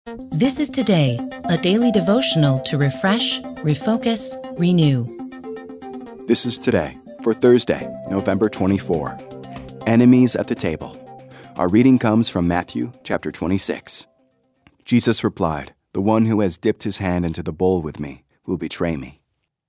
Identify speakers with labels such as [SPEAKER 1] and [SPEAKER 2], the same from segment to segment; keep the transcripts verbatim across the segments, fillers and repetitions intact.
[SPEAKER 1] This is Today, a daily devotional to refresh, refocus, renew.
[SPEAKER 2] This is Today for Thursday, November twenty-fourth. Enemies at the table. Our reading comes from Matthew chapter twenty-six. Jesus replied, "The one who has dipped his hand into the bowl with me will betray me."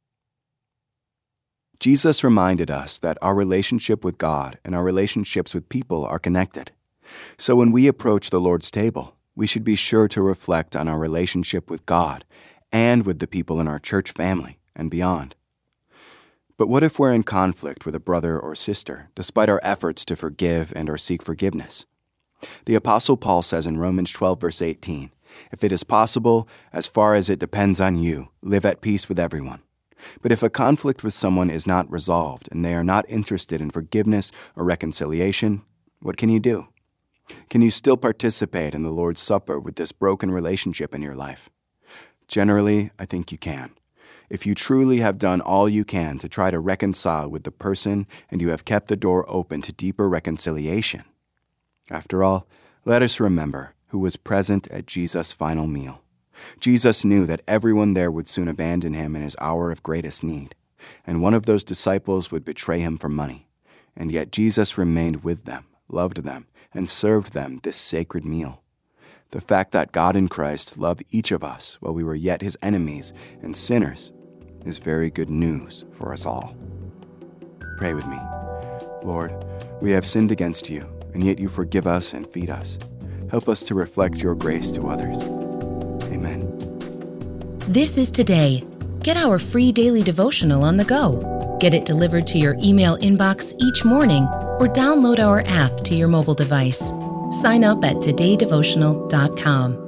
[SPEAKER 2] Jesus reminded us that our relationship with God and our relationships with people are connected. So when we approach the Lord's table, we should be sure to reflect on our relationship with God and with the people in our church family and beyond. But what if we're in conflict with a brother or sister, despite our efforts to forgive and or seek forgiveness? The Apostle Paul says in Romans twelve, verse eighteen, "If it is possible, as far as it depends on you, live at peace with everyone." But if a conflict with someone is not resolved and they are not interested in forgiveness or reconciliation, what can you do? Can you still participate in the Lord's Supper with this broken relationship in your life? Generally, I think you can. If you truly have done all you can to try to reconcile with the person and you have kept the door open to deeper reconciliation. After all, let us remember who was present at Jesus' final meal. Jesus knew that everyone there would soon abandon him in his hour of greatest need, and one of those disciples would betray him for money. And yet Jesus remained with them, loved them, and served them this sacred meal. The fact that God in Christ loved each of us while we were yet his enemies and sinners is very good news for us all. Pray with me. Lord, we have sinned against you, and yet you forgive us and feed us. Help us to reflect your grace to others. Amen.
[SPEAKER 1] This is Today. Get our free daily devotional on the go. Get it delivered to your email inbox each morning or download our app to your mobile device. Sign up at today devotional dot com.